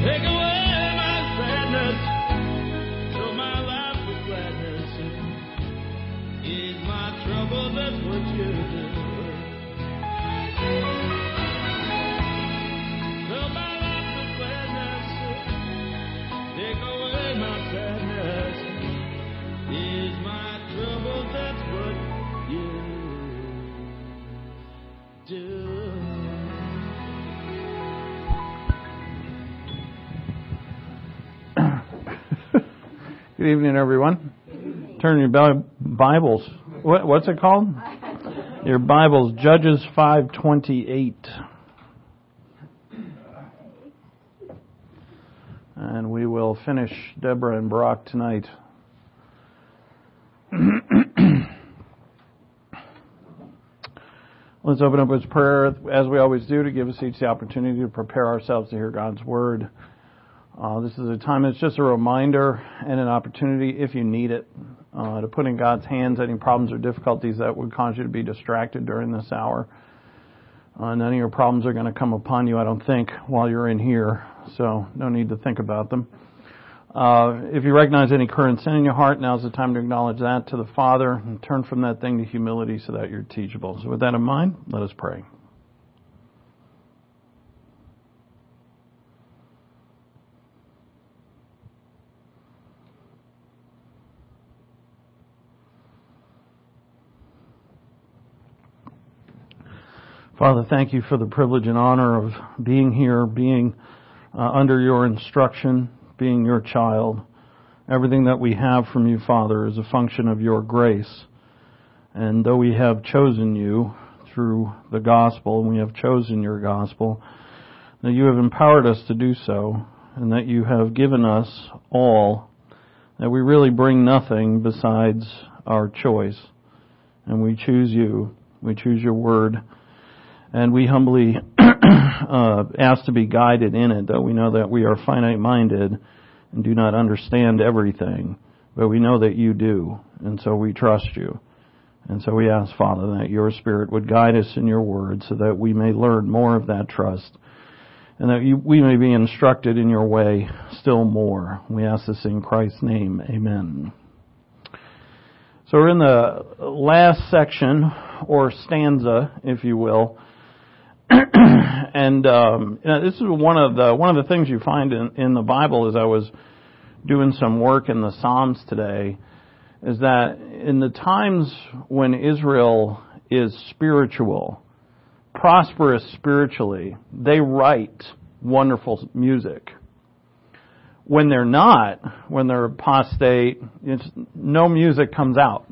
Take away my sadness, fill my life with gladness. Ease my trouble, that's what you do. Fill my life with gladness, take away my sadness. Ease my trouble, that's what you do. Good evening, everyone. Turn your Bibles. What's it called? Your Bibles, Judges 5:28. And we will finish Deborah and Brock tonight. Let's open up with prayer, as we always do, to give us each the opportunity to prepare ourselves to hear God's Word. This is a time that's just a reminder and an opportunity, if you need it, to put in God's hands any problems or difficulties that would cause you to be distracted during this hour. None of your problems are going to come upon you, I don't think, while you're in here, so no need to think about them. If you recognize any current sin in your heart, now's the time to acknowledge that to the Father and turn from that thing to humility so that you're teachable. So with that in mind, let us pray. Father, thank you for the privilege and honor of being here, being under your instruction, being your child. Everything that we have from you, Father, is a function of your grace. And though we have chosen you through the gospel, and we have chosen your gospel, that you have empowered us to do so, and that you have given us all, that we really bring nothing besides our choice. And we choose you. We choose your word. And we humbly ask to be guided in it, though we know that we are finite-minded and do not understand everything. But we know that you do, and so we trust you. And so we ask, Father, that your Spirit would guide us in your word so that we may learn more of that trust and that we may be instructed in your way still more. We ask this in Christ's name. Amen. So we're in the last section, or stanza, if you will. And this is one of the things you find in the Bible as I was doing some work in the Psalms today, is that in the times when Israel is spiritual, prosperous spiritually, they write wonderful music. When they're not, when they're apostate, no music comes out.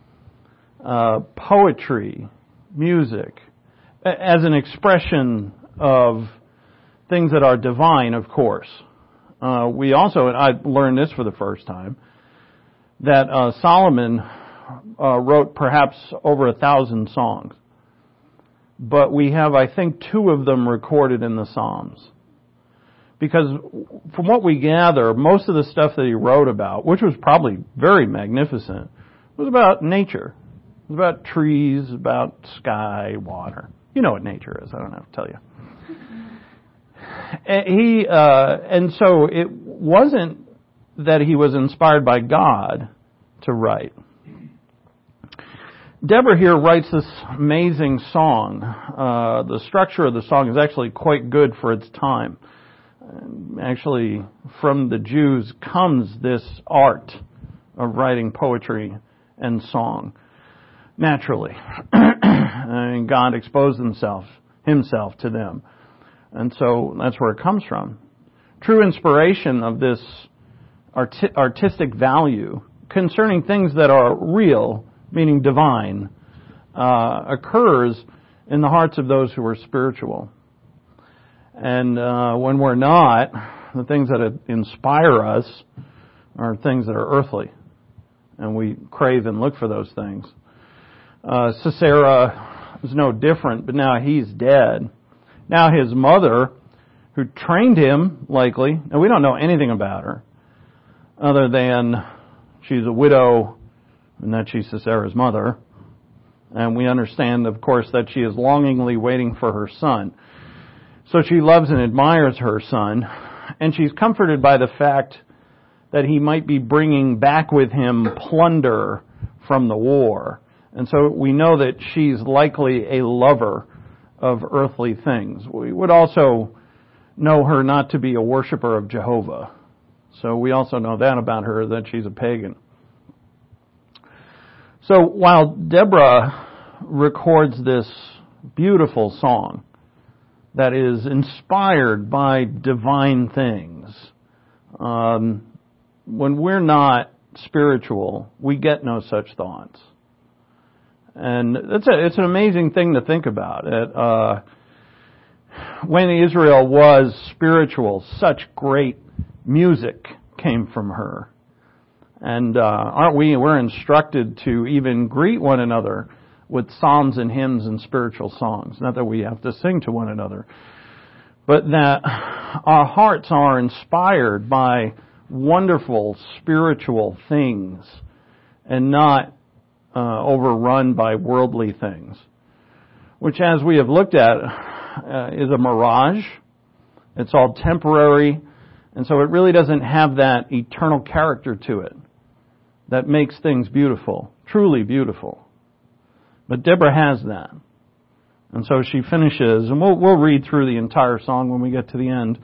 Poetry, music, as an expression of things that are divine, of course. We also, and I learned this for the first time, that Solomon wrote perhaps over 1,000 songs. But we have, I think, 2 of them recorded in the Psalms. Because from what we gather, most of the stuff that he wrote about, which was probably very magnificent, was about nature. It was about trees, about sky, water. You know what nature is. I don't have to tell you. And so it wasn't that he was inspired by God to write. Deborah here writes this amazing song. The structure of the song is actually quite good for its time. Actually, from the Jews comes this art of writing poetry and song. Naturally. And God exposed himself to them. And so that's where it comes from. True inspiration of this artistic value concerning things that are real, meaning divine, occurs in the hearts of those who are spiritual. And when we're not, the things that inspire us are things that are earthly. And we crave and look for those things. Sisera is no different, but now he's dead. Now his mother, who trained him, likely, and we don't know anything about her, other than she's a widow and that she's Sisera's mother. And we understand, of course, that she is longingly waiting for her son. So she loves and admires her son, And she's comforted by the fact that he might be bringing back with him plunder from the war. And so we know that she's likely a lover of earthly things. We would also know her not to be a worshiper of Jehovah. So we also know that about her, that she's a pagan. So while Deborah records this beautiful song that is inspired by divine things, when we're not spiritual, we get no such thoughts. And it's an amazing thing to think about. When Israel was spiritual, such great music came from her. And aren't we? We're instructed to even greet one another with psalms and hymns and spiritual songs. Not that we have to sing to one another, but that our hearts are inspired by wonderful spiritual things and not overrun by worldly things, which, as we have looked at, is a mirage. It's all temporary, and so it really doesn't have that eternal character to it that makes things beautiful, truly beautiful. But Deborah has that. And so she finishes, and we'll read through the entire song when we get to the end.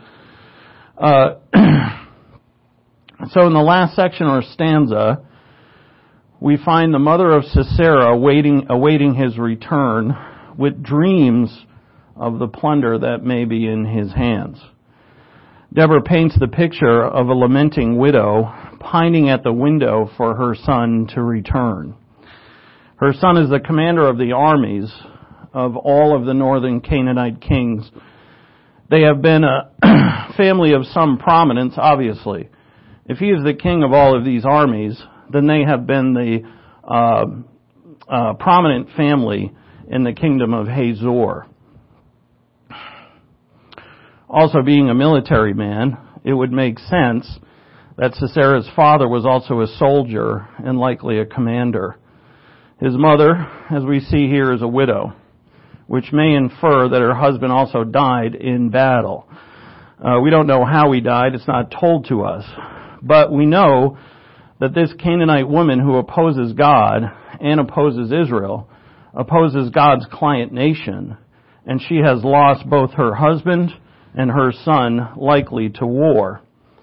So in the last section or stanza, we find the mother of Sisera awaiting his return with dreams of the plunder that may be in his hands. Deborah paints the picture of a lamenting widow pining at the window for her son to return. Her son is the commander of the armies of all of the northern Canaanite kings. They have been a family of some prominence, obviously. If he is the king of all of these armies, then they have been the prominent family in the kingdom of Hazor. Also, being a military man, it would make sense that Sisera's father was also a soldier and likely a commander. His mother, as we see here, is a widow, which may infer that her husband also died in battle. We don't know how he died. It's not told to us. But we know that this Canaanite woman who opposes God and opposes Israel, opposes God's client nation, and she has lost both her husband and her son likely to war.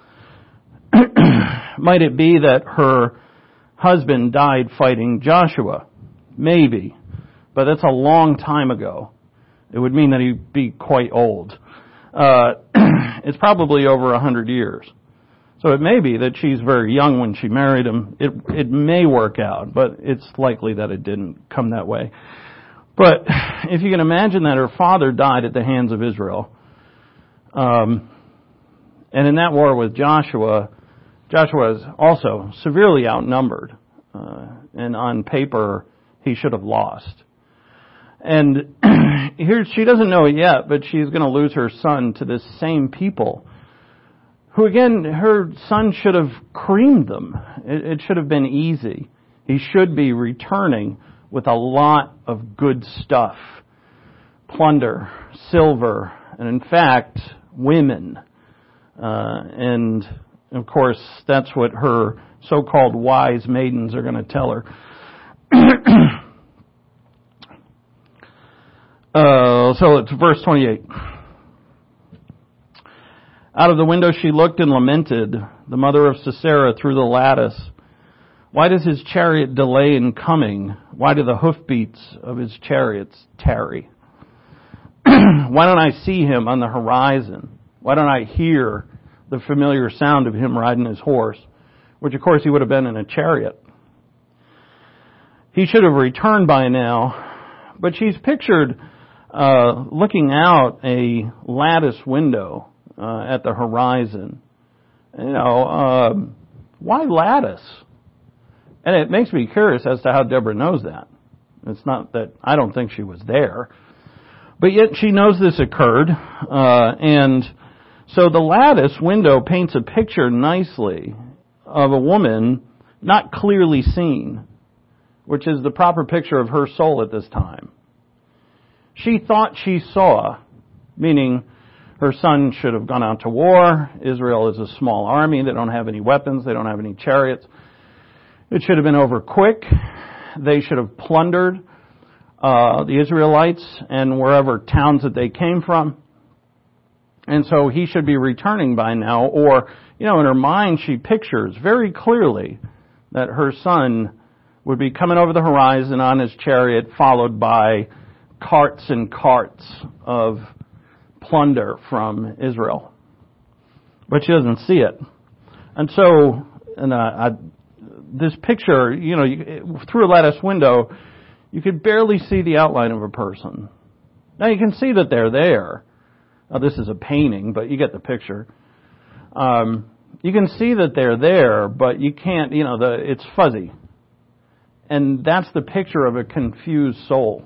Might it be that her husband died fighting Joshua? Maybe. But that's a long time ago. It would mean that he'd be quite old. It's probably over 100 years. So it may be that she's very young when she married him. It may work out, but it's likely that it didn't come that way. But if you can imagine that her father died at the hands of Israel, and in that war with Joshua is also severely outnumbered, and on paper he should have lost. And here she doesn't know it yet, but she's going to lose her son to this same people, who again, her son should have creamed them. It should have been easy. He should be returning with a lot of good stuff. Plunder, silver, and in fact, women. And of course, that's what her so-called wise maidens are going to tell her. So it's verse 28. Out of the window she looked and lamented, the mother of Sisera through the lattice. Why does his chariot delay in coming? Why do the hoofbeats of his chariots tarry? Why don't I see him on the horizon? Why don't I hear the familiar sound of him riding his horse? Which, of course, he would have been in a chariot. He should have returned by now, but she's pictured looking out a lattice window at the horizon. Why lattice? And it makes me curious as to how Deborah knows that. It's not that I don't think she was there. But yet she knows this occurred. And so the lattice window paints a picture nicely of a woman not clearly seen, which is the proper picture of her soul at this time. She thought she saw, meaning Her son should have gone out to war. Israel is a small army. They don't have any weapons. They don't have any chariots. It should have been over quick. They should have plundered the Israelites and wherever towns that they came from. And so he should be returning by now. Or, in her mind she pictures very clearly that her son would be coming over the horizon on his chariot, followed by carts and carts of plunder from Israel. But she doesn't see it. And so, this picture, through a lattice window, you could barely see the outline of a person. Now you can see that they're there. Now this is a painting, but you get the picture. You can see that they're there, but you can't, it's fuzzy. And that's the picture of a confused soul.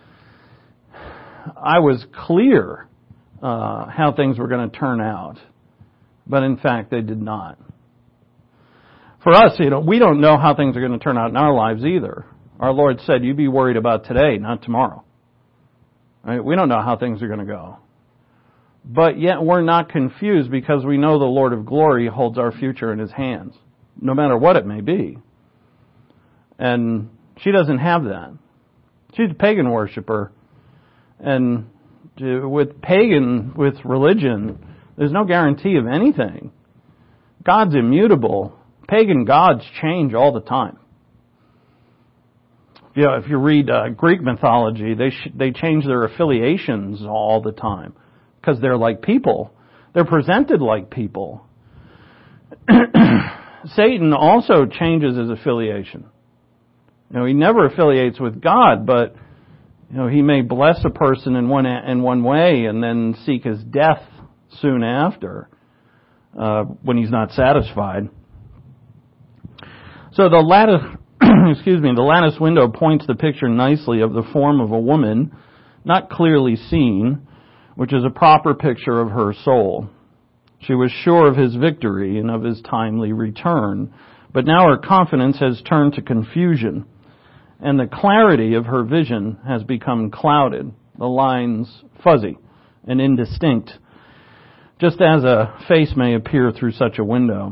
I was clear how things were going to turn out, but in fact they did not. For us, we don't know how things are going to turn out in our lives either. Our Lord said, you be worried about today, not tomorrow. Right? We don't know how things are going to go. But yet we're not confused because we know the Lord of glory holds our future in His hands, no matter what it may be. And she doesn't have that. She's a pagan worshiper. And with religion, there's no guarantee of anything. God's immutable. Pagan gods change all the time. If you read Greek mythology, they change their affiliations all the time because they're like people. They're presented like people. Satan also changes his affiliation. He never affiliates with God, but he may bless a person in one way and then seek his death soon after when he's not satisfied. So the lattice window points the picture nicely of the form of a woman, not clearly seen, which is a proper picture of her soul. She was sure of his victory and of his timely return, but now her confidence has turned to confusion, and the clarity of her vision has become clouded, the lines fuzzy and indistinct, just as a face may appear through such a window.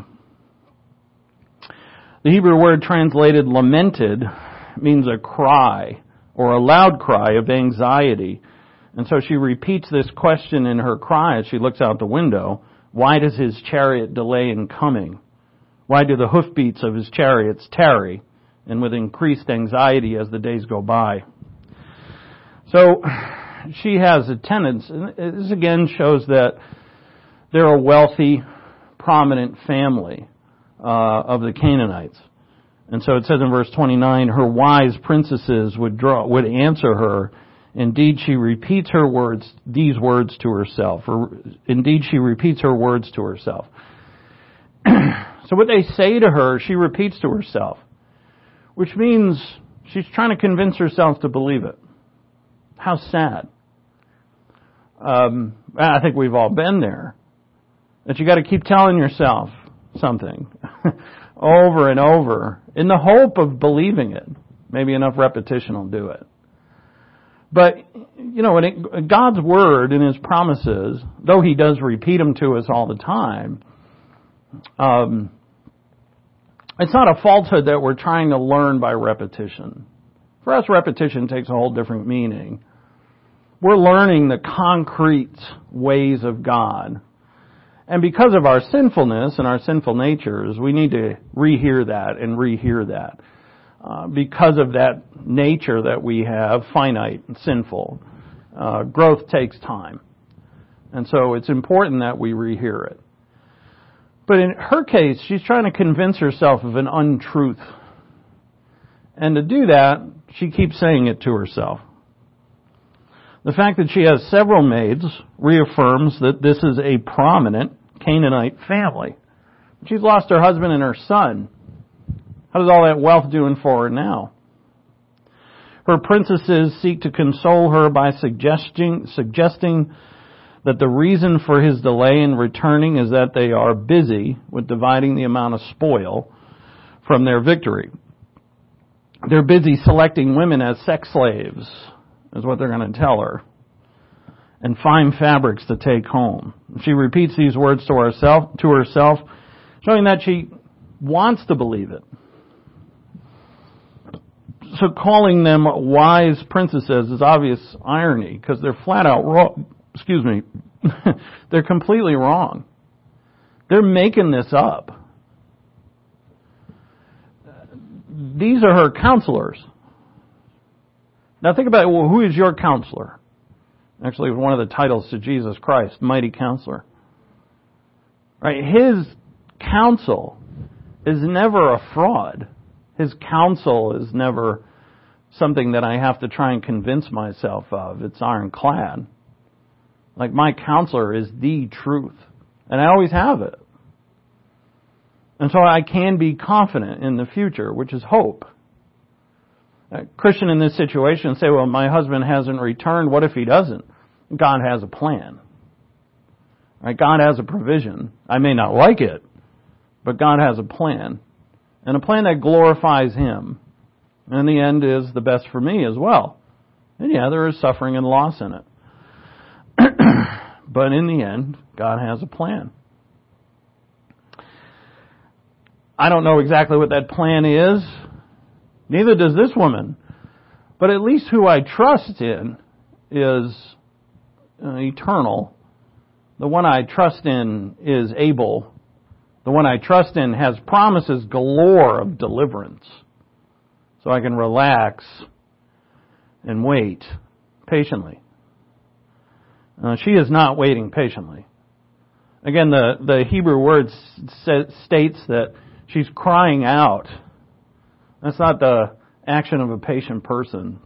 The Hebrew word translated lamented means a cry or a loud cry of anxiety. And so she repeats this question in her cry as she looks out the window. Why does his chariot delay in coming? Why do the hoofbeats of his chariots tarry? And with increased anxiety as the days go by. So she has a tendency, and this again shows that they're a wealthy, prominent family of the Canaanites. And so it says in verse 29, her wise princesses would answer her. Indeed, she repeats these words to herself. Indeed, she repeats her words to herself. So what they say to her, she repeats to herself, which means she's trying to convince herself to believe it. How sad. I think we've all been there. That you got to keep telling yourself something over and over in the hope of believing it. Maybe enough repetition will do it. But, God's Word and His promises, though He does repeat them to us all the time, it's not a falsehood that we're trying to learn by repetition. For us, repetition takes a whole different meaning. We're learning the concrete ways of God. And because of our sinfulness and our sinful natures, we need to rehear that and rehear that. Because of that nature that we have, finite and sinful, growth takes time. And so it's important that we rehear it. But in her case, she's trying to convince herself of an untruth. And to do that, she keeps saying it to herself. The fact that she has several maids reaffirms that this is a prominent Canaanite family. She's lost her husband and her son. How does all that wealth doing for her now? Her princesses seek to console her by suggesting that the reason for his delay in returning is that they are busy with dividing the amount of spoil from their victory. They're busy selecting women as sex slaves, is what they're going to tell her. and fine fabrics to take home. She repeats these words to herself, showing that she wants to believe it. So calling them wise princesses is obvious irony, because they're flat out wrong. They're completely wrong. They're making this up. These are her counselors. Now think about it. Well, who is your counselor? Actually, one of the titles to Jesus Christ, Mighty Counselor. Right? His counsel is never a fraud. His counsel is never something that I have to try and convince myself of. It's ironclad. Like, my counselor is the truth. And I always have it. And so I can be confident in the future, which is hope. A Christian in this situation say, well, my husband hasn't returned. What if he doesn't? God has a plan. Right? God has a provision. I may not like it, but God has a plan. And a plan that glorifies Him. And in the end is the best for me as well. And yeah, there is suffering and loss in it. But in the end, God has a plan. I don't know exactly what that plan is. Neither does this woman. But at least who I trust in is eternal. The one I trust in is able. The one I trust in has promises galore of deliverance. So I can relax and wait patiently. She is not waiting patiently. Again, the Hebrew word states that she's crying out. That's not the action of a patient person.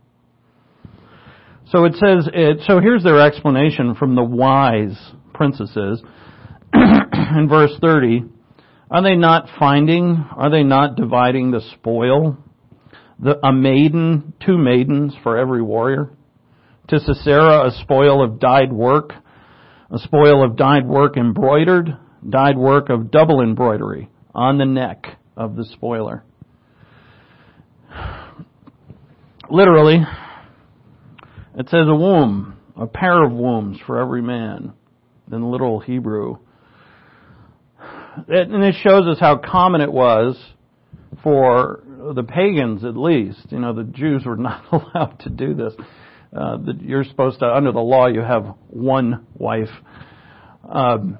So it says, so here's their explanation from the wise princesses. In verse 30, are they not dividing the spoil? A maiden, 2 maidens for every warrior? To Sisera, a spoil of dyed work embroidered, dyed work of double embroidery on the neck of the spoiler. Literally, it says a womb, a pair of wombs for every man in literal Hebrew. And it shows us how common it was for the pagans, at least. You know, the Jews were not allowed to do this. You're supposed to, under the law, you have one wife. But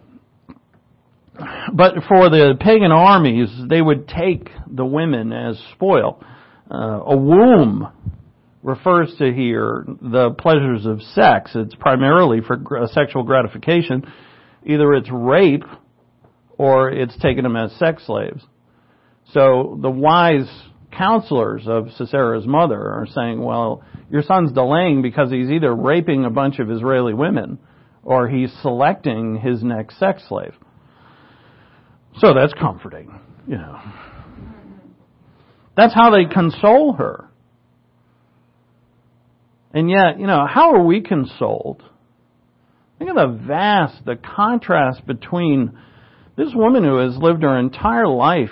for the pagan armies, they would take the women as spoil. A womb refers to here the pleasures of sex. It's primarily for sexual gratification. Either it's rape or it's taking them as sex slaves. So the wise counselors of Sisera's mother are saying, well, your son's delaying because he's either raping a bunch of Israeli women or he's selecting his next sex slave. So that's comforting, you know. That's how they console her. And yet, you know, how are we consoled? Think of the contrast between this woman who has lived her entire life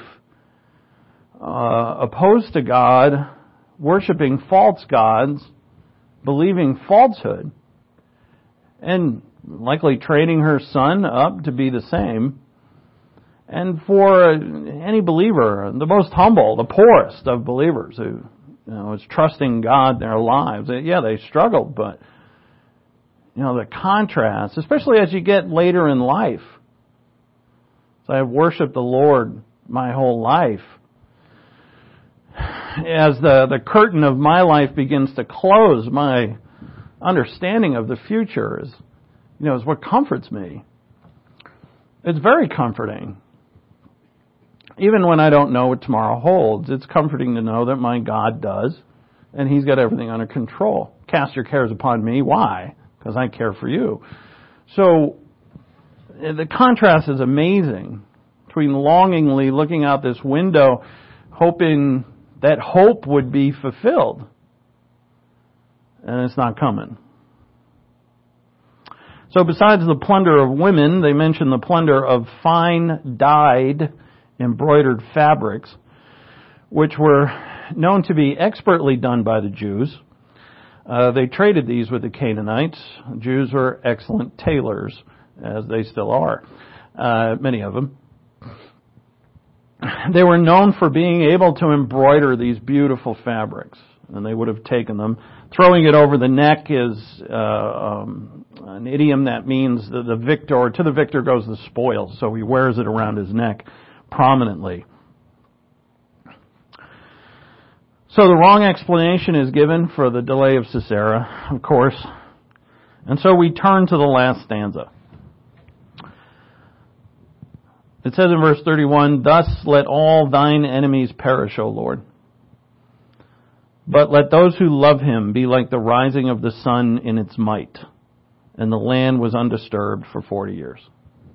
opposed to God, worshiping false gods, believing falsehood, and likely training her son up to be the same. And for any believer, the most humble, the poorest of believers who, you know, is trusting God in their lives, yeah, they struggled, but, you know, the contrast, especially as you get later in life. So I have worshiped the Lord my whole life. As the curtain of my life begins to close, my understanding of the future is what comforts me. It's very comforting. Even when I don't know what tomorrow holds, it's comforting to know that my God does, and He's got everything under control. Cast your cares upon me. Why? Because I care for you. So the contrast is amazing between longingly looking out this window, hoping that hope would be fulfilled. And it's not coming. So besides the plunder of women, they mention the plunder of fine dyed embroidered fabrics, which were known to be expertly done by the Jews. They traded these with the Canaanites. Jews were excellent tailors, as they still are, many of them. They were known for being able to embroider these beautiful fabrics, and they would have taken them. Throwing it over the neck is an idiom that means that the victor, to the victor goes the spoils, so he wears it around his neck prominently. So the wrong explanation is given for the delay of Sisera, of course. And so we turn to the last stanza. It says in verse 31, "Thus let all thine enemies perish, O Lord. But let those who love him be like the rising of the sun in its might." And the land was undisturbed for 40 years.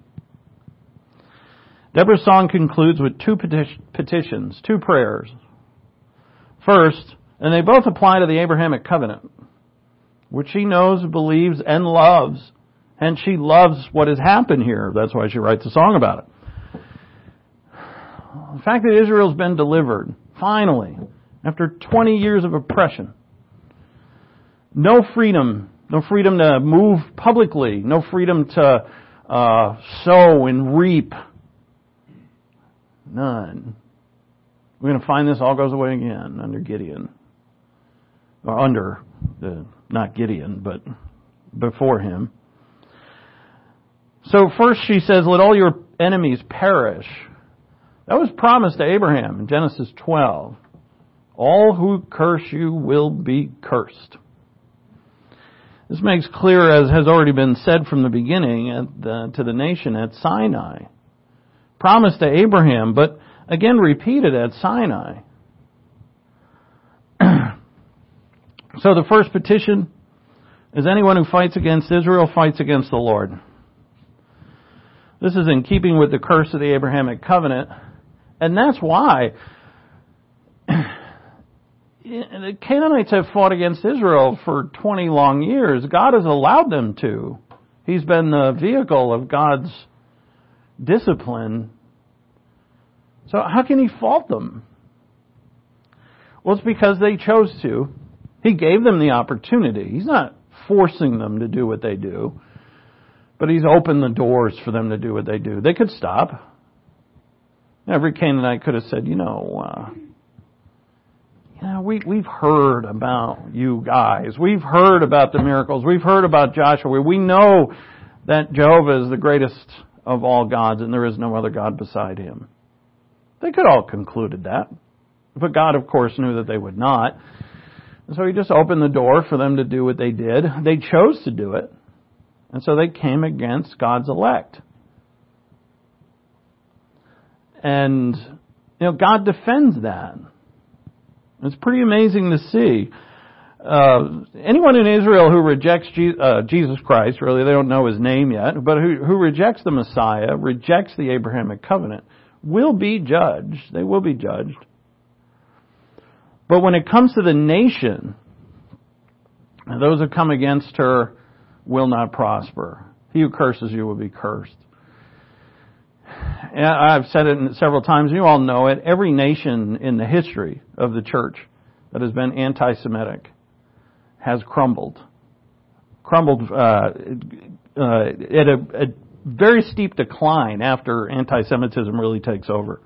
Deborah's song concludes with two petitions, two prayers. First, and they both apply to the Abrahamic covenant, which she knows, believes, and loves. And she loves what has happened here. That's why she writes a song about it. The fact that Israel's been delivered, finally, after 20 years of oppression. No freedom to move publicly, no freedom to sow and reap. None. We're going to find this all goes away again under Gideon. Or under, not Gideon, but before him. So first she says, let all your enemies perish. That was promised to Abraham in Genesis 12. All who curse you will be cursed. This makes clear, as has already been said from the beginning, to the nation at Sinai. Promised to Abraham, but again repeated at Sinai. So the first petition is anyone who fights against Israel fights against the Lord. This is in keeping with the curse of the Abrahamic covenant. And that's why the Canaanites have fought against Israel for 20 long years. God has allowed them to. He's been the vehicle of God's discipline. So how can he fault them? Well, it's because they chose to. He gave them the opportunity. He's not forcing them to do what they do, but he's opened the doors for them to do what they do. They could stop. Every Canaanite could have said, we've heard about you guys. We've heard about the miracles. We've heard about Joshua. We know that Jehovah is the greatest of all gods and there is no other God beside him. They could all concluded that. But God, of course, knew that they would not. And so he just opened the door for them to do what they did. They chose to do it. And so they came against God's elect. And, God defends that. It's pretty amazing to see. Anyone in Israel who rejects Jesus Christ, really, they don't know his name yet, but who rejects the Messiah, rejects the Abrahamic covenant, will be judged. They will be judged. But when it comes to the nation, those who come against her will not prosper. He who curses you will be cursed. I've said it several times. You all know it. Every nation in the history of the church that has been anti-Semitic has crumbled. Crumbled at a very steep decline after anti-Semitism really takes over.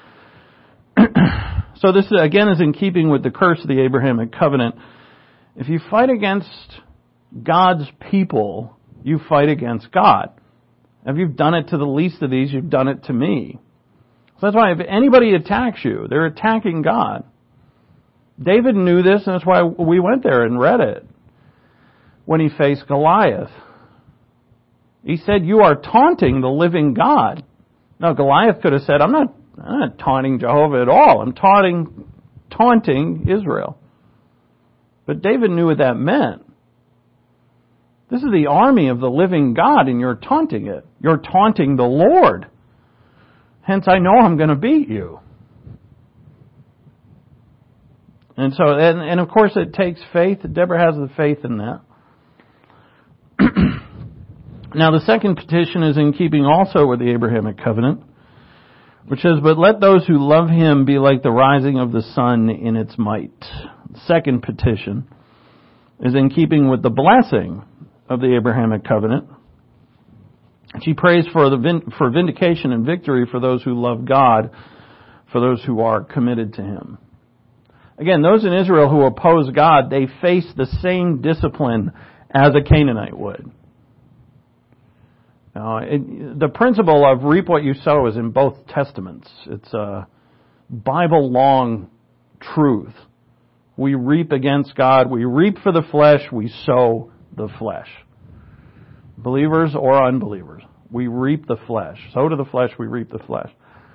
So this, again, is in keeping with the curse of the Abrahamic covenant. If you fight against God's people, you fight against God. If you've done it to the least of these, you've done it to me. So that's why if anybody attacks you, they're attacking God. David knew this, and that's why we went there and read it. When he faced Goliath, he said, "You are taunting the living God." Now Goliath could have said, I'm not taunting Jehovah at all. I'm taunting Israel. But David knew what that meant. This is the army of the living God, and you're taunting it. You're taunting the Lord. Hence, I know I'm going to beat you. And so, and of course, it takes faith. Deborah has the faith in that. Now, the second petition is in keeping also with the Abrahamic covenant, which says, "But let those who love him be like the rising of the sun in its might." Second petition. is in keeping with the blessing of the Abrahamic covenant. She prays for vindication and victory for those who love God, for those who are committed to Him. Again, those in Israel who oppose God, they face the same discipline as a Canaanite would. Now, the principle of reap what you sow is in both testaments. It's a Bible-long truth. We reap against God. We reap for the flesh. We sow the flesh. Believers or unbelievers, we reap the flesh. Sow to the flesh, we reap the flesh.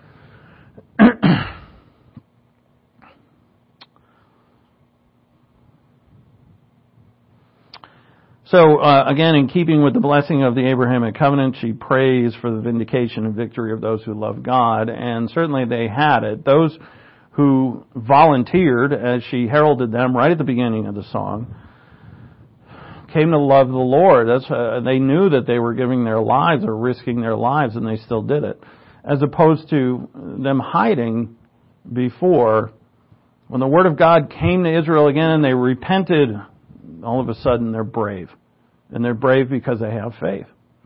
So, again, in keeping with the blessing of the Abrahamic covenant, she prays for the vindication and victory of those who love God, and certainly they had it. Those who volunteered, as she heralded them right at the beginning of the song, came to love the Lord. They knew that they were giving their lives or risking their lives, and they still did it. As opposed to them hiding before. When the Word of God came to Israel again and they repented, all of a sudden they're brave. And they're brave because they have faith.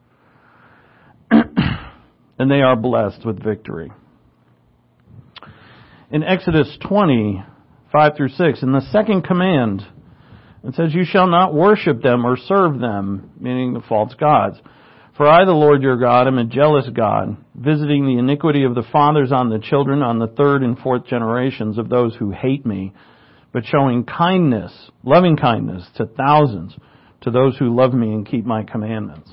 And they are blessed with victory. In Exodus 20, 5-6, in the second command, it says, "You shall not worship them or serve them," meaning the false gods. "For I, the Lord your God, am a jealous God, visiting the iniquity of the fathers on the children, on the third and fourth generations of those who hate me, but showing kindness, loving kindness to thousands, to those who love me and keep my commandments."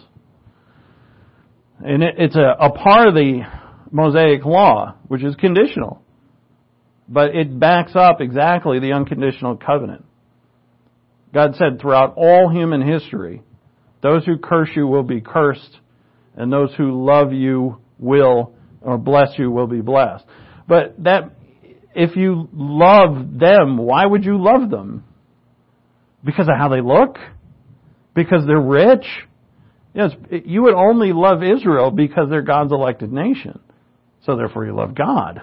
And it's a part of the Mosaic law, which is conditional. But it backs up exactly the unconditional covenant. God said throughout all human history, those who curse you will be cursed, and those who love you will, or bless you, will be blessed. But that, if you love them, why would you love them? Because of how they look? Because they're rich? Yes, you would only love Israel because they're God's elected nation. So therefore you love God.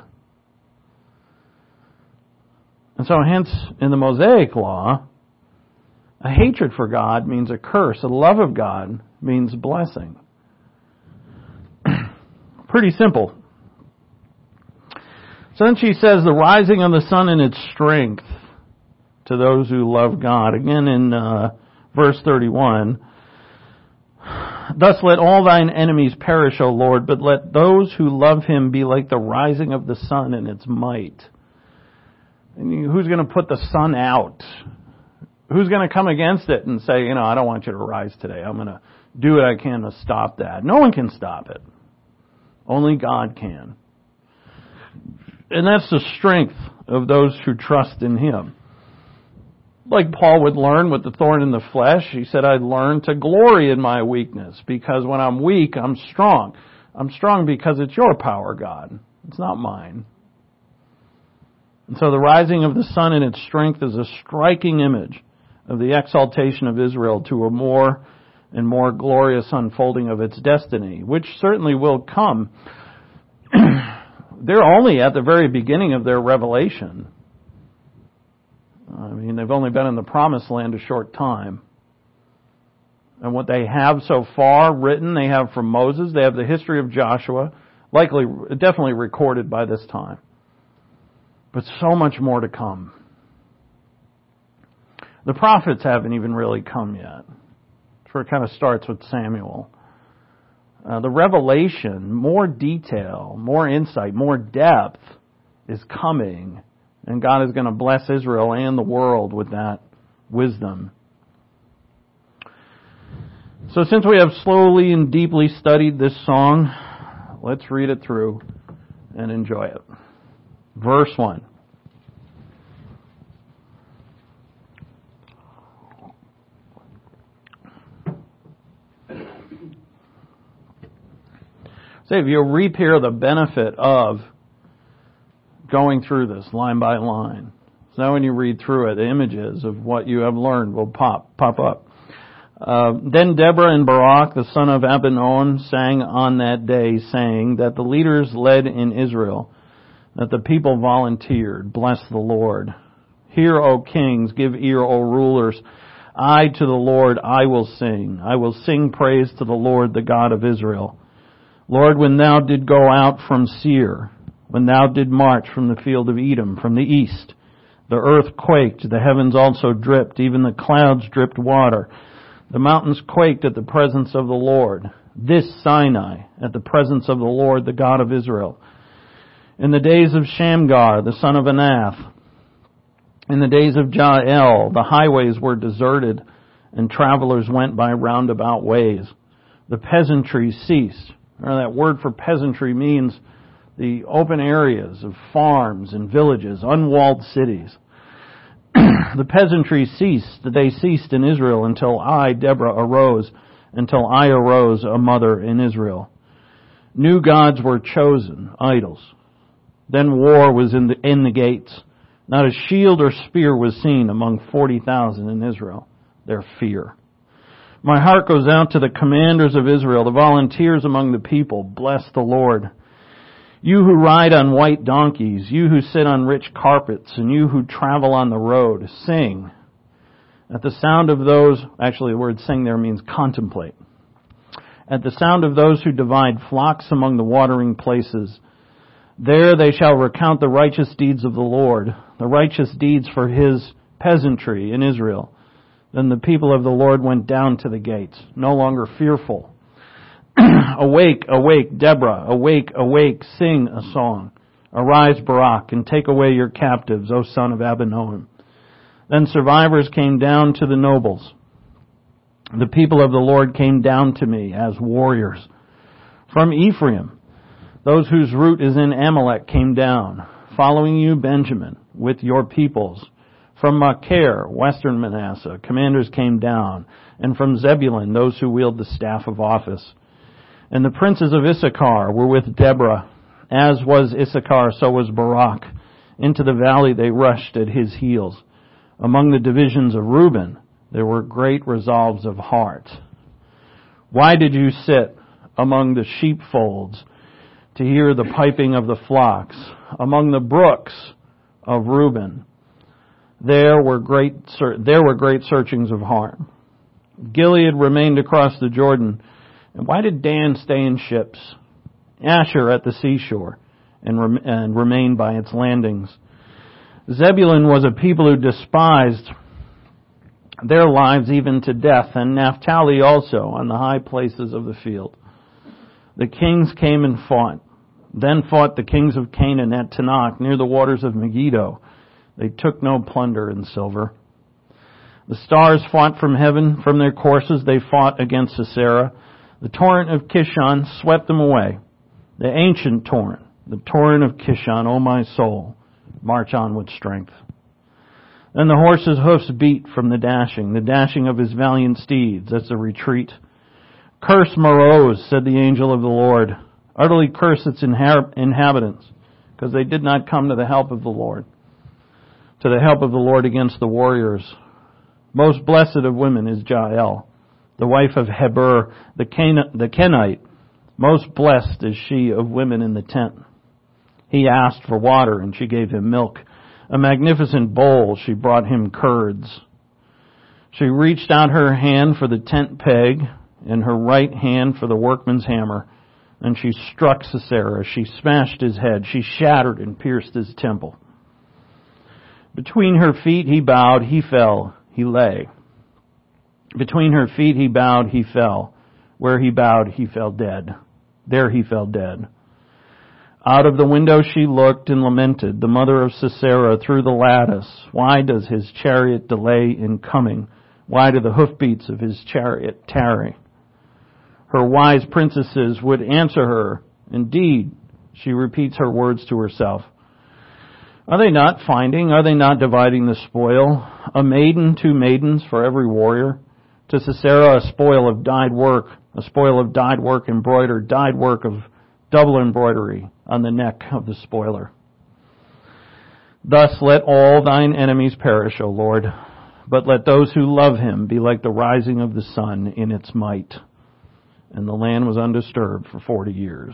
And so hence, in the Mosaic law, a hatred for God means a curse. A love of God means blessing. Pretty simple. So then she says, the rising of the sun in its strength to those who love God. Again in verse 31, "Thus let all thine enemies perish, O Lord, but let those who love Him be like the rising of the sun in its might." And who's going to put the sun out? Who's going to come against it and say, I don't want you to rise today. I'm going to do what I can to stop that. No one can stop it. Only God can. And that's the strength of those who trust in Him. Like Paul would learn with the thorn in the flesh, he said, "I'd learn to glory in my weakness, because when I'm weak, I'm strong. I'm strong because it's your power, God. It's not mine." And so the rising of the sun in its strength is a striking image of the exaltation of Israel to a more and more glorious unfolding of its destiny, which certainly will come. They're only at the very beginning of their revelation. They've only been in the promised land a short time. And what they have so far written, they have from Moses, they have the history of Joshua, definitely recorded by this time. But so much more to come. The prophets haven't even really come yet. That's where it kind of starts with Samuel. The revelation, more detail, more insight, more depth is coming. And God is going to bless Israel and the world with that wisdom. So since we have slowly and deeply studied this song, let's read it through and enjoy it. Verse 1. Say, if you'll reap here the benefit of going through this line by line. So now when you read through it, the images of what you have learned will pop up. Then Deborah and Barak, the son of Abinon, sang on that day, saying that the leaders led in Israel, that the people volunteered. Bless the Lord. Hear, O kings, give ear, O rulers. To the Lord, I will sing. I will sing praise to the Lord, the God of Israel. Lord, when thou did go out from Seir, when thou did march from the field of Edom, from the east, the earth quaked, the heavens also dripped, even the clouds dripped water. The mountains quaked at the presence of the Lord. This Sinai, at the presence of the Lord, the God of Israel. In the days of Shamgar, the son of Anath, in the days of Jael, the highways were deserted, and travelers went by roundabout ways. The peasantry ceased. That word for peasantry means the open areas of farms and villages, unwalled cities. The peasantry ceased. They ceased in Israel until I, Deborah, arose, until I arose, a mother in Israel. New gods were chosen, idols. Then war was in the gates. Not a shield or spear was seen among 40,000 in Israel. Their fear. My heart goes out to the commanders of Israel, the volunteers among the people. Bless the Lord. You who ride on white donkeys, you who sit on rich carpets, and you who travel on the road, sing. At the sound of those, actually the word sing there means contemplate. At the sound of those who divide flocks among the watering places, there they shall recount the righteous deeds of the Lord, the righteous deeds for His peasantry in Israel. Then the people of the Lord went down to the gates, no longer fearful. Awake, awake, Deborah, awake, awake, sing a song. Arise, Barak, and take away your captives, O son of Abinoam. Then survivors came down to the nobles. The people of the Lord came down to me as warriors. From Ephraim, those whose root is in Amalek came down. Following you, Benjamin, with your peoples. From Machir, western Manasseh, commanders came down. And from Zebulun, those who wield the staff of office. And the princes of Issachar were with Deborah. As was Issachar, so was Barak. Into the valley they rushed at his heels. Among the divisions of Reuben, there were great resolves of heart. Why did you sit among the sheepfolds to hear the piping of the flocks? Among the brooks of Reuben, there were great searchings of heart. Gilead remained across the Jordan. And why did Dan stay in ships? Asher at the seashore and remain by its landings. Zebulun was a people who despised their lives even to death, and Naphtali also on the high places of the field. The kings came and fought. Then fought the kings of Canaan at Tanakh near the waters of Megiddo. They took no plunder in silver. The stars fought from heaven. From their courses they fought against Sisera. The torrent of Kishon swept them away. The ancient torrent, the torrent of Kishon, O my soul, march on with strength. Then the horse's hoofs beat from the dashing of his valiant steeds. That's a retreat. Curse Meroz, said the angel of the Lord. Utterly curse its inhabitants, because they did not come to the help of the Lord. To the help of the Lord against the warriors. Most blessed of women is Jael, the wife of Heber, the Kenite. Most blessed is she of women in the tent. He asked for water, and she gave him milk. A magnificent bowl, she brought him curds. She reached out her hand for the tent peg, and her right hand for the workman's hammer. And she struck Sisera. She smashed his head. She shattered and pierced his temple. Between her feet he bowed, he fell, he lay. Between her feet he bowed, he fell. Where he bowed, he fell dead. There he fell dead. Out of the window she looked and lamented, the mother of Sisera, through the lattice. Why does his chariot delay in coming? Why do the hoofbeats of his chariot tarry? Her wise princesses would answer her. Indeed, she repeats her words to herself. Are they not finding? Are they not dividing the spoil? A maiden, 2 maidens for every warrior. To Sisera a spoil of dyed work embroidered, dyed work of double embroidery on the neck of the spoiler. Thus let all thine enemies perish, O Lord, but let those who love him be like the rising of the sun in its might. And the land was undisturbed for 40 years.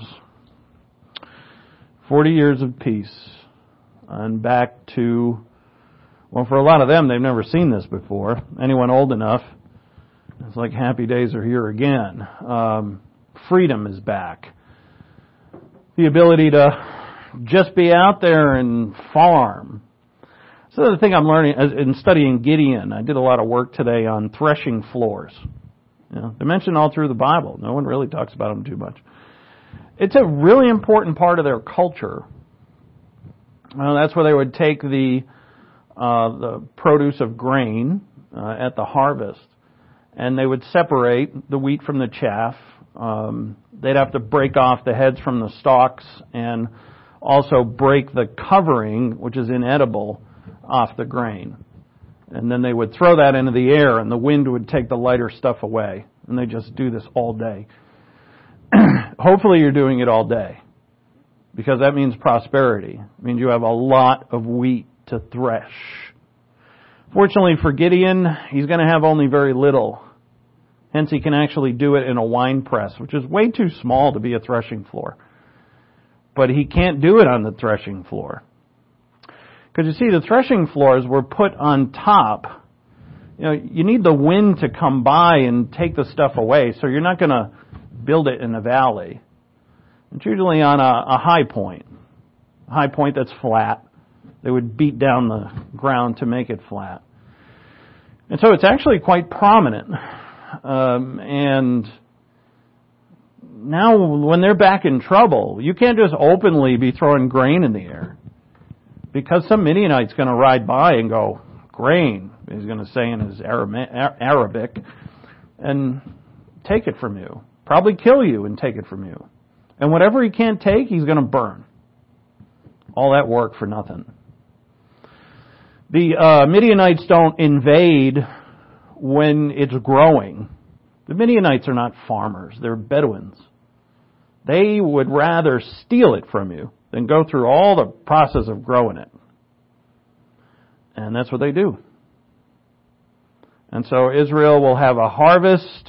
40 years of peace. And back to Well, for a lot of them, they've never seen this before. Anyone old enough, it's like happy days are here again. Freedom is back. The ability to just be out there and farm. So the thing I'm learning in studying Gideon, I did a lot of work today on threshing floors. They're mentioned all through the Bible. No one really talks about them too much. It's a really important part of their culture. That's where they would take the produce of grain at the harvest, and they would separate the wheat from the chaff. They'd have to break off the heads from the stalks and also break the covering, which is inedible, off the grain. And then they would throw that into the air, and the wind would take the lighter stuff away. And they just do this all day. Hopefully you're doing it all day, because that means prosperity. It means you have a lot of wheat to thresh. Fortunately for Gideon, he's going to have only very little. Hence he can actually do it in a wine press, which is way too small to be a threshing floor. But he can't do it on the threshing floor. Because you see, the threshing floors were put on top. You need the wind to come by and take the stuff away, so you're not going to build it in a valley. It's usually on a high point that's flat. They would beat down the ground to make it flat. And so it's actually quite prominent. And now when they're back in trouble, you can't just openly be throwing grain in the air, because some Midianite's going to ride by and go, grain, he's going to say in his Arabic, and take it from you. Probably kill you and take it from you. And whatever he can't take, he's going to burn. All that work for nothing. The Midianites don't invade when it's growing. The Midianites are not farmers. They're Bedouins. They would rather steal it from you than go through all the process of growing it. And that's what they do. And so Israel will have a harvest.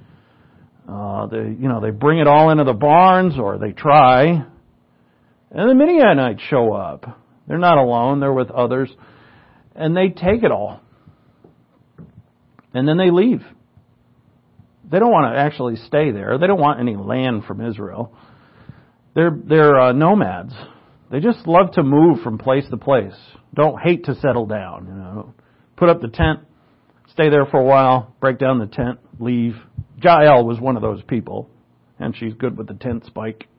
They bring it all into the barns, or they try. And the Midianites show up. They're not alone. They're with others. And they take it all. And then they leave. They don't want to actually stay there. They don't want any land from Israel. They're nomads. They just love to move from place to place. Don't hate to settle down. Put up the tent, stay there for a while, break down the tent, leave. Jael was one of those people, and she's good with the tent spike.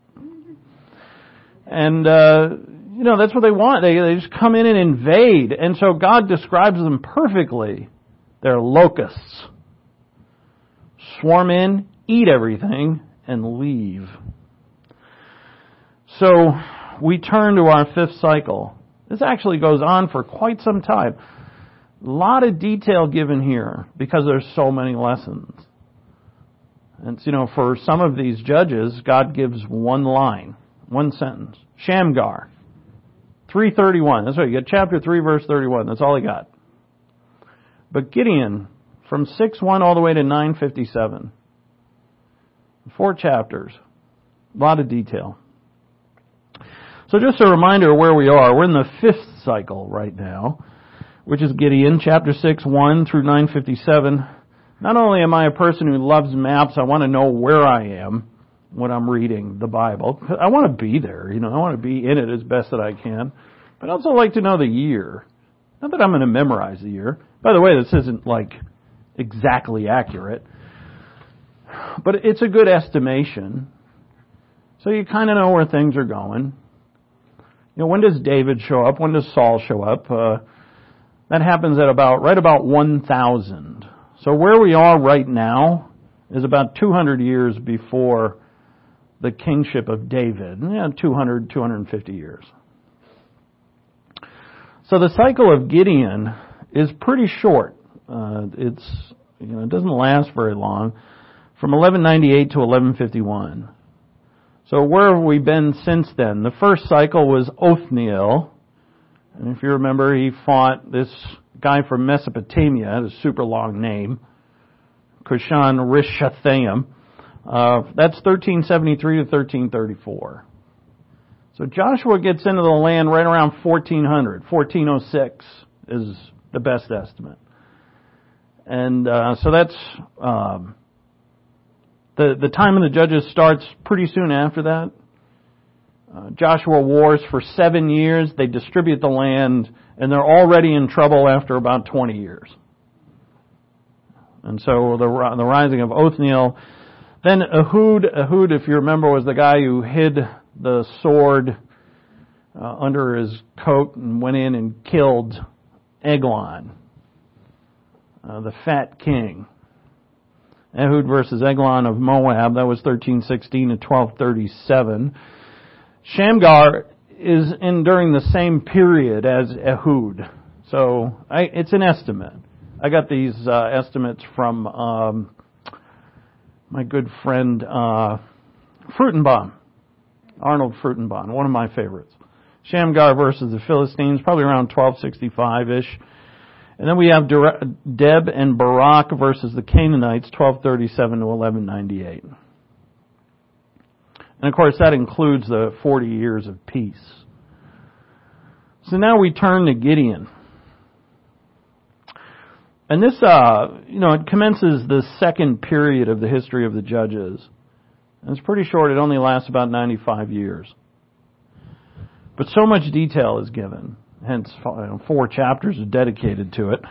And that's what they want. They just come in and invade. And so God describes them perfectly. They're locusts. Swarm in, eat everything, and leave. So we turn to our fifth cycle. This actually goes on for quite some time. A lot of detail given here because there's so many lessons. And for some of these judges, God gives one line, one sentence. Shamgar, 3:31. That's right, you got chapter 3, verse 31. That's all he got. But Gideon, from 6:1 all the way to 9:57. 4 chapters. A lot of detail. So just a reminder of where we are. We're in the fifth cycle right now, which is Gideon, chapter 6, 1 through 9:57. Not only am I a person who loves maps, I want to know where I am when I'm reading the Bible. I want to be there, I want to be in it as best that I can. But I also like to know the year. Not that I'm going to memorize the year. By the way, this isn't exactly accurate. But it's a good estimation. So you kind of know where things are going. When does David show up? When does Saul show up? That happens at right about 1000. So where we are right now is about 200 years before the kingship of David. 250 years. So the cycle of Gideon is pretty short. It doesn't last very long. From 1198 to 1151. So where have we been since then? The first cycle was Othniel. And if you remember, he fought this guy from Mesopotamia, a super long name, Kushan Rishathaim. That's 1373 to 1334. So Joshua gets into the land right around 1406 is the best estimate. And so that's the time of the judges starts pretty soon after that. Joshua wars for 7 years. They distribute the land, and they're already in trouble after about 20 years. And so the rising of Othniel. Then Ehud, if you remember, was the guy who hid the sword under his coat and went in and killed Eglon, the fat king. Ehud versus Eglon of Moab, that was 1316 to 1237. Shamgar is in during the same period as Ehud. So it's an estimate. I got these estimates from my good friend Frutenbaum, Arnold Frutenbaum, one of my favorites. Shamgar versus the Philistines, probably around 1265-ish. And then we have Deb and Barak versus the Canaanites, 1237 to 1198. And of course, that includes the 40 years of peace. So now we turn to Gideon. And this, it commences the second period of the history of the judges. And it's pretty short. It only lasts about 95 years. But so much detail is given. Hence, 4 chapters are dedicated to it.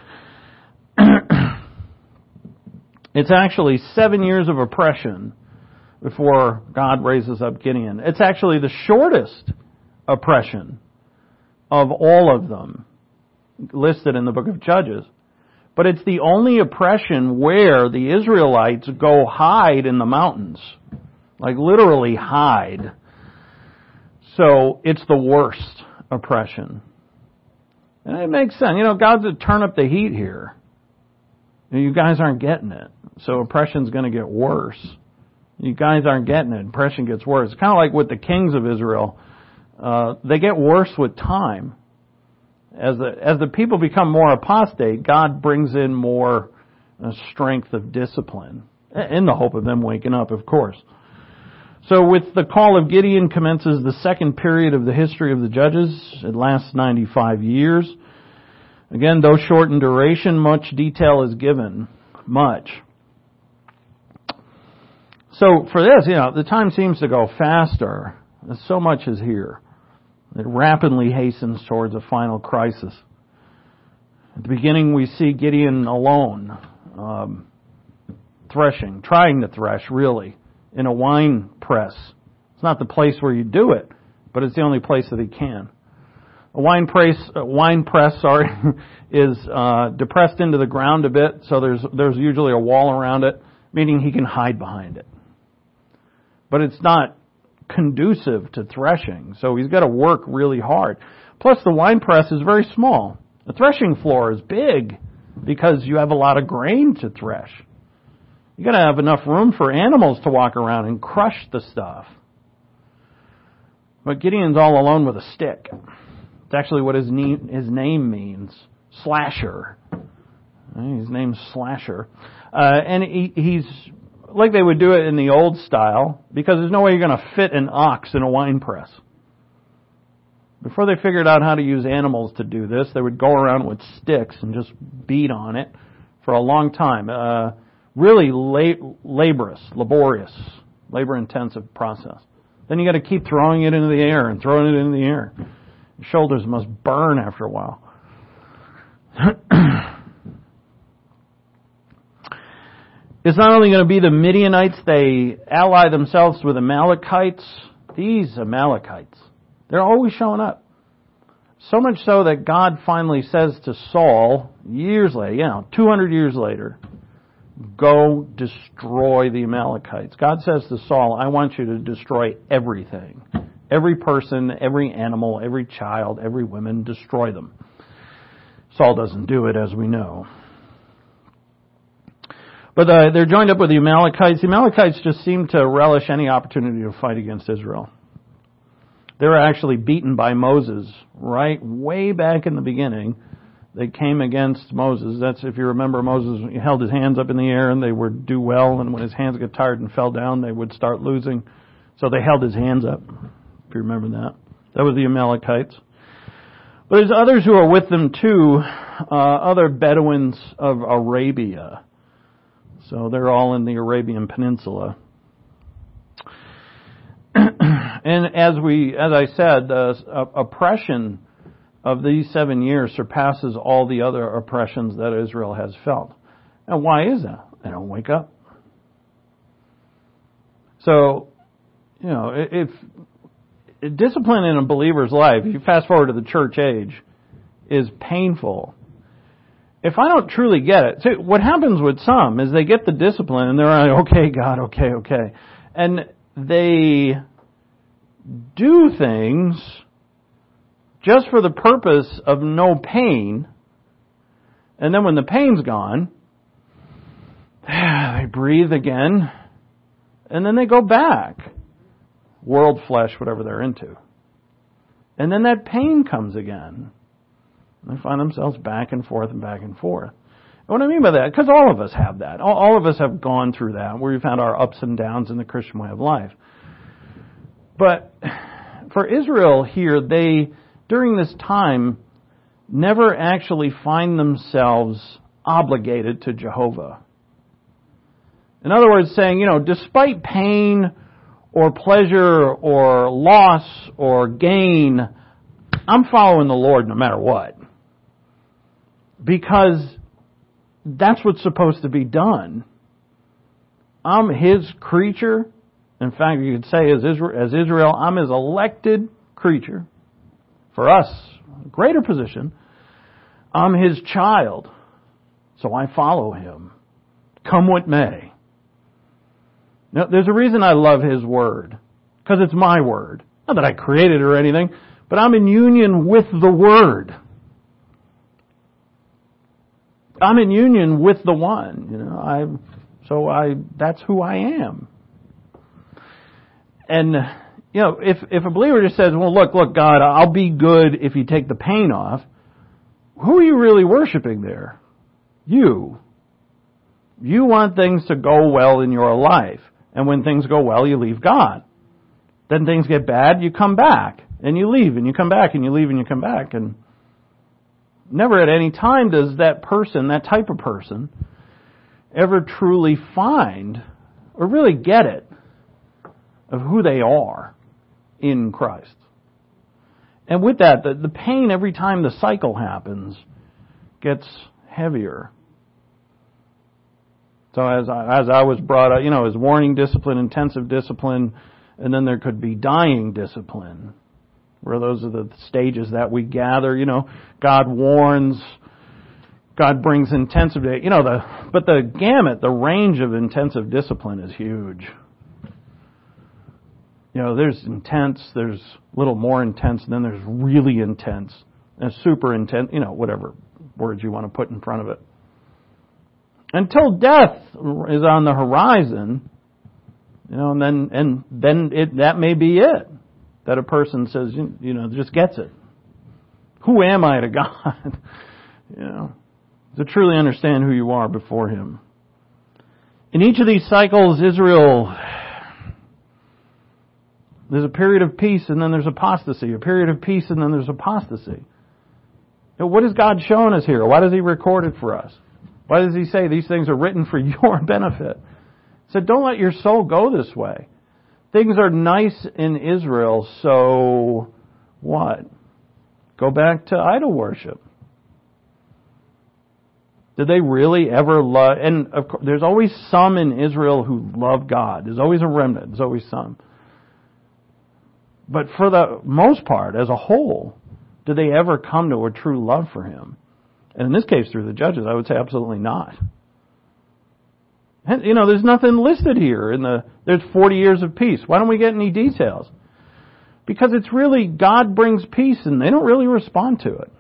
It's actually 7 years of oppression before God raises up Gideon. It's actually the shortest oppression of all of them listed in the book of Judges. But it's the only oppression where the Israelites go hide in the mountains. Like literally hide. So it's the worst oppression. And it makes sense. God's to turn up the heat here. You guys aren't getting it. So oppression's going to get worse. You guys aren't getting it. Oppression gets worse. It's kind of like with the kings of Israel. They get worse with time. As the people become more apostate, God brings in more strength of discipline. In the hope of them waking up, of course. So with the call of Gideon commences the second period of the history of the judges. It lasts 95 years. Again, though short in duration, much detail is given. Much. So for this, the time seems to go faster. So much is here. It rapidly hastens towards a final crisis. At the beginning, we see Gideon alone, threshing, trying to thresh, really, in a wine press. It's not the place where you do it, but it's the only place that he can. A wine press, is depressed into the ground a bit, so there's usually a wall around it, meaning he can hide behind it. But it's not conducive to threshing, so he's got to work really hard. Plus, the wine press is very small. The threshing floor is big because you have a lot of grain to thresh. You got to have enough room for animals to walk around and crush the stuff. But Gideon's all alone with a stick. It's actually what his name means, slasher. His name's Slasher, and he's like they would do it in the old style, because there's no way you're going to fit an ox in a wine press. Before they figured out how to use animals to do this, they would go around with sticks and just beat on it for a long time. Really laborious, labor-intensive process. Then you got to keep throwing it into the air and throwing it into the air. Your shoulders must burn after a while. It's not only going to be the Midianites, they ally themselves with Amalekites. These Amalekites, they're always showing up. So much so that God finally says to Saul, years later, 200 years later, go destroy the Amalekites. God says to Saul, I want you to destroy everything. Every person, every animal, every child, every woman, destroy them. Saul doesn't do it, as we know. But they're joined up with the Amalekites. The Amalekites just seem to relish any opportunity to fight against Israel. They were actually beaten by Moses, right? Way back in the beginning, they came against Moses. That's, if you remember, Moses held his hands up in the air and they would do well, and when his hands got tired and fell down, they would start losing. So they held his hands up, if you remember that. That was the Amalekites. But there's others who are with them too. other Bedouins of Arabia. So they're all in the Arabian Peninsula. And as I said, the oppression of these 7 years surpasses all the other oppressions that Israel has felt. And why is that? They don't wake up. So, if discipline in a believer's life, if you fast forward to the church age, is painful. If I don't truly get it, see, what happens with some is they get the discipline and they're like, okay, God, okay. And they do things just for the purpose of no pain. And then when the pain's gone, they breathe again. And then they go back. World, flesh, whatever they're into. And then that pain comes again. And they find themselves back and forth and back and forth. And what I mean by that, because all of us have that. All of us have gone through that, where we've had our ups and downs in the Christian way of life. But for Israel here, they, during this time, never actually find themselves obligated to Jehovah. In other words, saying, despite pain or pleasure or loss or gain, I'm following the Lord no matter what. Because that's what's supposed to be done. I'm His creature. In fact, you could say as Israel, I'm His elected creature. For us, a greater position. I'm His child. So I follow Him. Come what may. Now, there's a reason I love His Word. Because it's my Word. Not that I created it or anything, but I'm in union with the Word. I'm in union with the One. That's who I am. And, if a believer just says, well, look, God, I'll be good if you take the pain off, who are you really worshiping there? You. You want things to go well in your life. And when things go well, you leave God. Then things get bad, you come back. And you leave, and you come back, and you leave, and you come back. And never at any time does that person, that type of person, ever truly find or really get it of who they are in Christ. And with that, the pain every time the cycle happens gets heavier. So as I was brought up, as warning discipline, intensive discipline, and then there could be dying discipline, where those are the stages that we gather. God warns, God brings intensive, but the gamut, the range of intensive discipline is huge. There's intense, there's a little more intense, and then there's really intense, and super intense, whatever words you want to put in front of it. Until death is on the horizon, and then that may be it. That a person says, just gets it. Who am I to God? To truly understand who you are before Him. In each of these cycles, Israel, there's a period of peace and then there's apostasy. A period of peace and then there's apostasy. Now, what has God shown us here? Why does He record it for us? Why does He say these things are written for your benefit? He said, don't let your soul go this way. Things are nice in Israel, so what? Go back to idol worship. Did they really ever love? And of course, there's always some in Israel who love God. There's always a remnant. There's always some. But for the most part, as a whole, did they ever come to a true love for Him? And in this case, through the judges, I would say absolutely not. And, there's nothing listed here. There's 40 years of peace. Why don't we get any details? Because it's really, God brings peace and they don't really respond to it.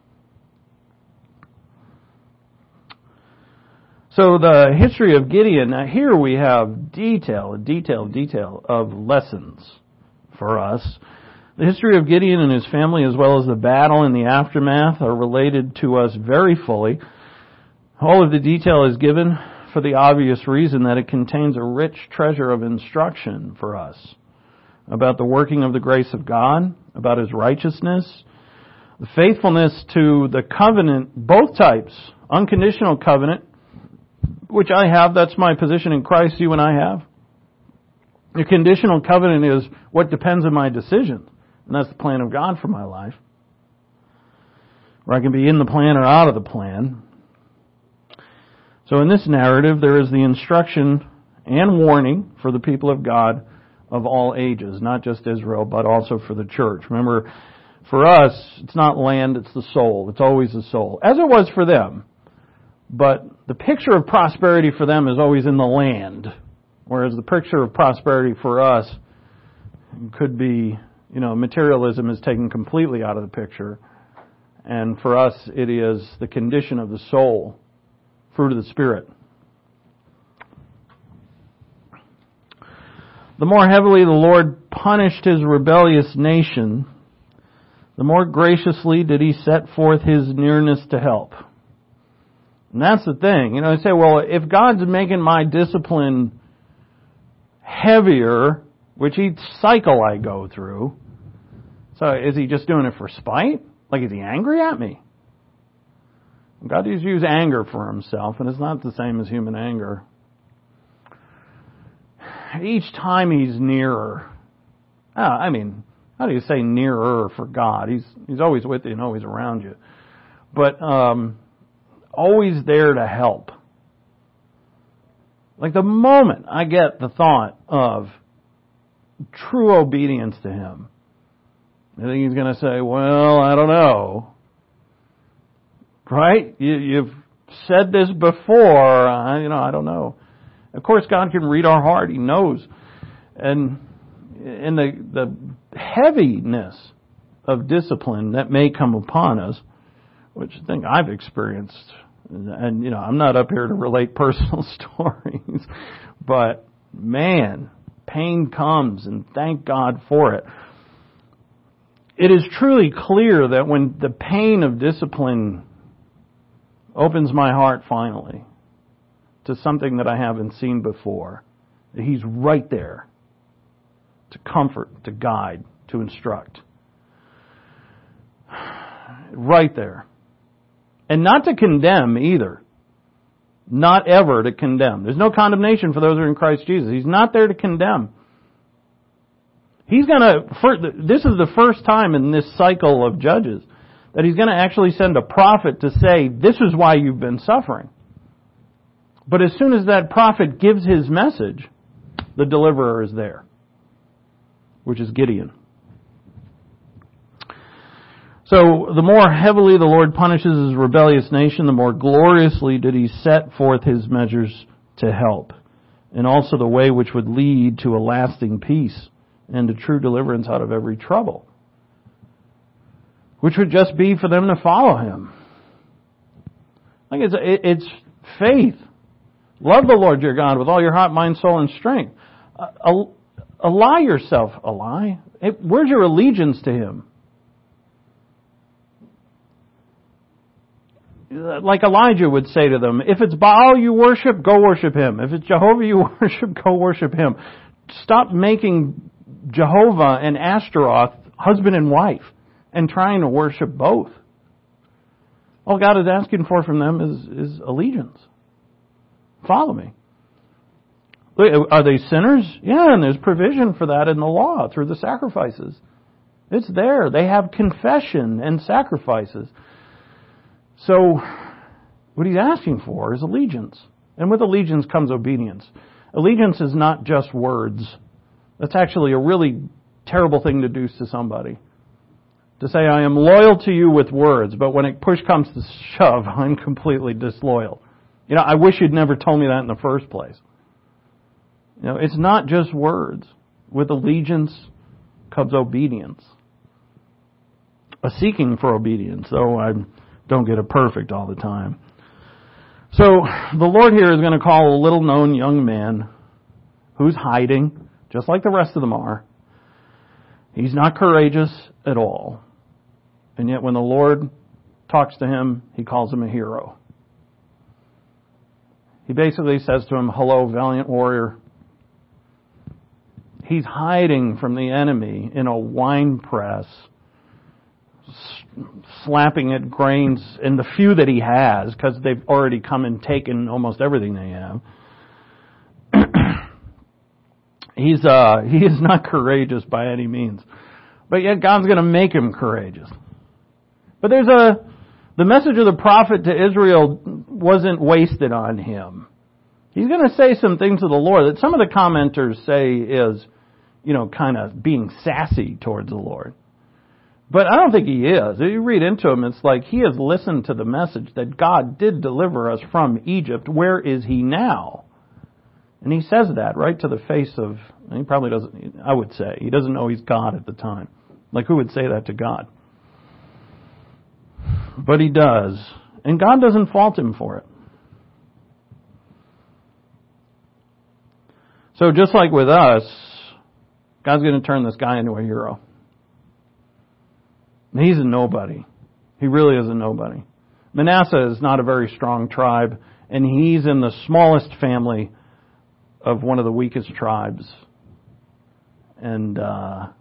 So the history of Gideon, now here we have detail of lessons for us. The history of Gideon and his family, as well as the battle and the aftermath, are related to us very fully. All of the detail is given for the obvious reason that it contains a rich treasure of instruction for us about the working of the grace of God, about His righteousness, The faithfulness to the covenant, both types, unconditional covenant, which I have, that's my position in Christ, you and I have. The conditional covenant is what depends on my decision, and that's the plan of God for my life. Where I can be in the plan or out of the plan. So in this narrative, there is the instruction and warning for the people of God of all ages, not just Israel, but also for the church. Remember, for us, it's not land, it's the soul. It's always the soul, as it was for them. But the picture of prosperity for them is always in the land, whereas the picture of prosperity for us could be, materialism is taken completely out of the picture. And for us, it is the condition of the soul, fruit of the Spirit. The more heavily the Lord punished His rebellious nation, the more graciously did He set forth His nearness to help. And that's the thing. I say, well, if God's making my discipline heavier, which each cycle I go through, so is He just doing it for spite? Like, is He angry at me? God used to use anger for Himself, and it's not the same as human anger. Each time He's nearer. How do you say nearer for God? He's always with you and always around you. But always there to help. Like the moment I get the thought of true obedience to Him, I think He's going to say, well, I don't know. Right? You've said this before. I don't know. Of course, God can read our heart. He knows. And in the heaviness of discipline that may come upon us, which I think I've experienced, and I'm not up here to relate personal stories, but man, pain comes, and thank God for it. It is truly clear that when the pain of discipline opens my heart finally to something that I haven't seen before, that He's right there to comfort, to guide, to instruct. Right there. And not to condemn either. Not ever to condemn. There's no condemnation for those who are in Christ Jesus. He's not there to condemn. This is the first time in this cycle of Judges that He's going to actually send a prophet to say, this is why you've been suffering. But as soon as that prophet gives his message, the deliverer is there, which is Gideon. So the more heavily the Lord punishes His rebellious nation, the more gloriously did He set forth His measures to help, and also the way which would lead to a lasting peace and to true deliverance out of every trouble, which would just be for them to follow Him. Like it's faith. Love the Lord your God with all your heart, mind, soul, and strength. Ally yourself. Ally? Where's your allegiance to Him? Like Elijah would say to them, if it's Baal you worship, go worship him. If it's Jehovah you worship, go worship him. Stop making Jehovah and Ashtaroth husband and wife and trying to worship both. All God is asking for from them is allegiance. Follow me. Are they sinners? Yeah, and there's provision for that in the law through the sacrifices. It's there. They have confession and sacrifices. So, what He's asking for is allegiance. And with allegiance comes obedience. Allegiance is not just words. That's actually a really terrible thing to do to somebody. To say, I am loyal to you with words, but when push comes to shove, I'm completely disloyal. I wish you'd never told me that in the first place. It's not just words. With allegiance comes obedience. A seeking for obedience, though I don't get it perfect all the time. So, the Lord here is going to call a little-known young man who's hiding, just like the rest of them are. He's not courageous at all. And yet when the Lord talks to him, He calls him a hero. He basically says to him, hello, valiant warrior. He's hiding from the enemy in a wine press slapping at grains in the few that he has, because they've already come and taken almost everything they have. He is not courageous by any means. But yet God's going to make him courageous. But the message of the prophet to Israel wasn't wasted on him. He's going to say some things to the Lord that some of the commenters say is, kind of being sassy towards the Lord. But I don't think he is. If you read into him, it's like he has listened to the message that God did deliver us from Egypt. Where is he now? And he says that right to the face of, he probably doesn't, I would say, he doesn't know he's God at the time. Like, who would say that to God? But he does. And God doesn't fault him for it. So just like with us, God's going to turn this guy into a hero. He's a nobody. He really is a nobody. Manasseh is not a very strong tribe, and he's in the smallest family of one of the weakest tribes. And God's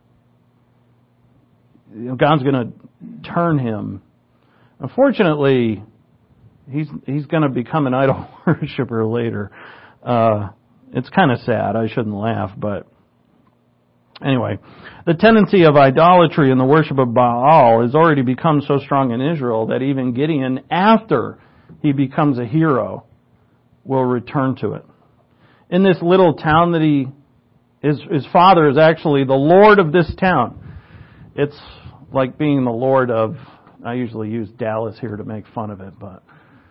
going to turn him. Unfortunately, he's going to become an idol worshiper later. It's kind of sad. I shouldn't laugh, but anyway, the tendency of idolatry and the worship of Baal has already become so strong in Israel that even Gideon, after he becomes a hero, will return to it. In this little town that his father is actually the Lord of this town. It's like being the Lord of, I usually use Dallas here to make fun of it, but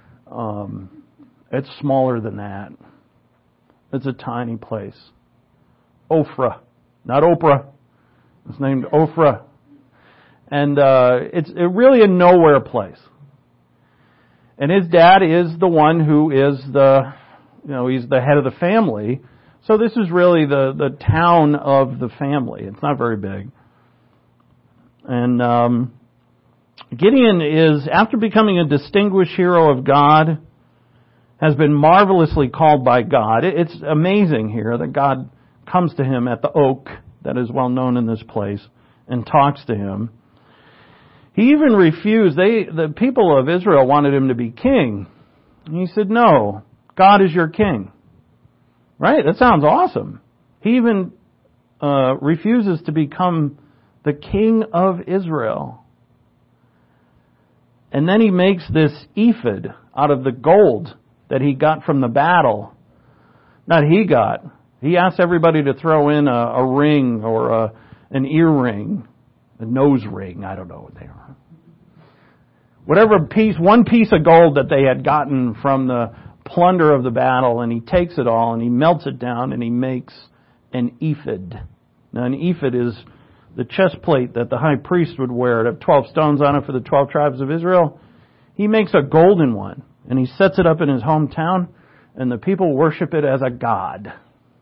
it's smaller than that. It's a tiny place. Ophrah. Not Oprah. It's named Ophrah. And it's really a nowhere place. And his dad is the one who is he's the head of the family. So this is really the town of the family. It's not very big. And Gideon is, after becoming a distinguished hero of God, has been marvelously called by God. It's amazing here that God comes to him at the oak that is well known in this place and talks to him. He even refused. The people of Israel wanted him to be king. And he said, no, God is your king. Right? That sounds awesome. He even refuses to become the king of Israel. And then he makes this ephod out of the gold that he got from the battle. He asked everybody to throw in a ring or an earring, a nose ring, I don't know what they are. One piece of gold that they had gotten from the plunder of the battle, and he takes it all and he melts it down and he makes an ephod. Now an ephod is the chest plate that the high priest would wear. It had 12 stones on it for the 12 tribes of Israel. He makes a golden one and he sets it up in his hometown, and the people worship it as a god.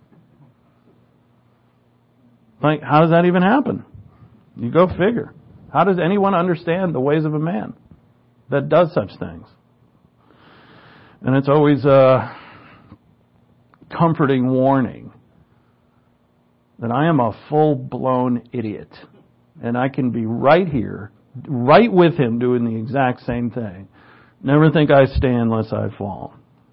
Like, how does that even happen? You go figure. How does anyone understand the ways of a man that does such things? And it's always a comforting warning that I am a full-blown idiot. And I can be right here, right with him, doing the exact same thing. Never think I stand lest I fall.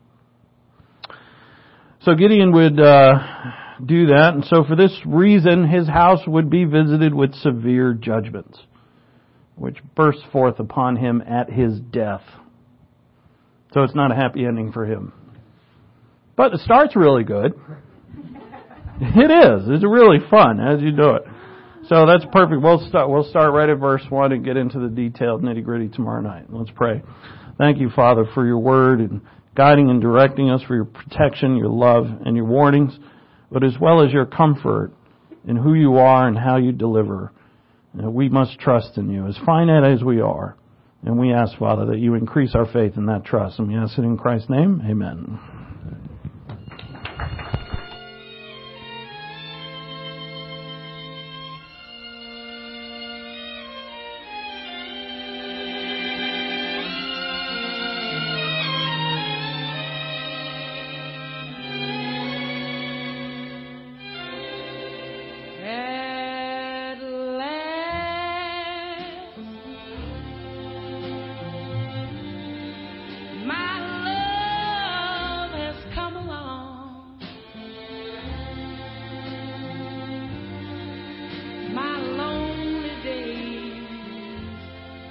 So Gideon would do that, and so for this reason his house would be visited with severe judgments, which burst forth upon him at his death. So it's not a happy ending for him. But the start's really good. It is. It's really fun as you do it. So that's perfect. We'll start right at verse 1 and get into the detailed nitty-gritty tomorrow night. Let's pray. Thank you, Father, for your word and guiding and directing us, for your protection, your love, and your warnings, but as well as your comfort in who you are and how you deliver. We must trust in you, as finite as we are. And we ask, Father, that you increase our faith in that trust. And we ask it in Christ's name. Amen.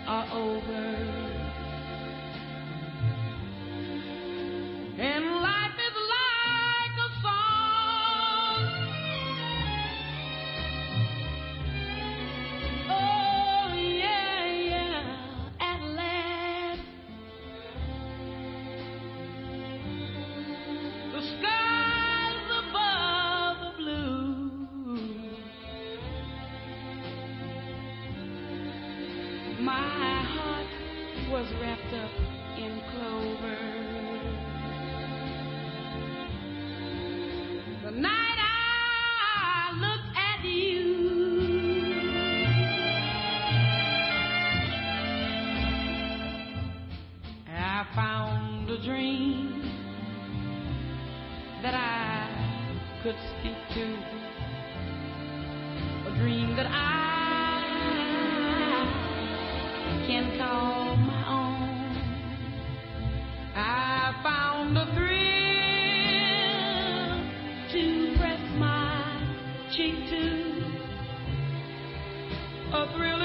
are over, and life is like a song. Oh yeah, yeah, at last the skies above the blue my heart was wrapped up in clover. The night I looked at you, I found a dream that I could speak to, a dream that I can call my own. I found a thrill to press my cheek to, a thrill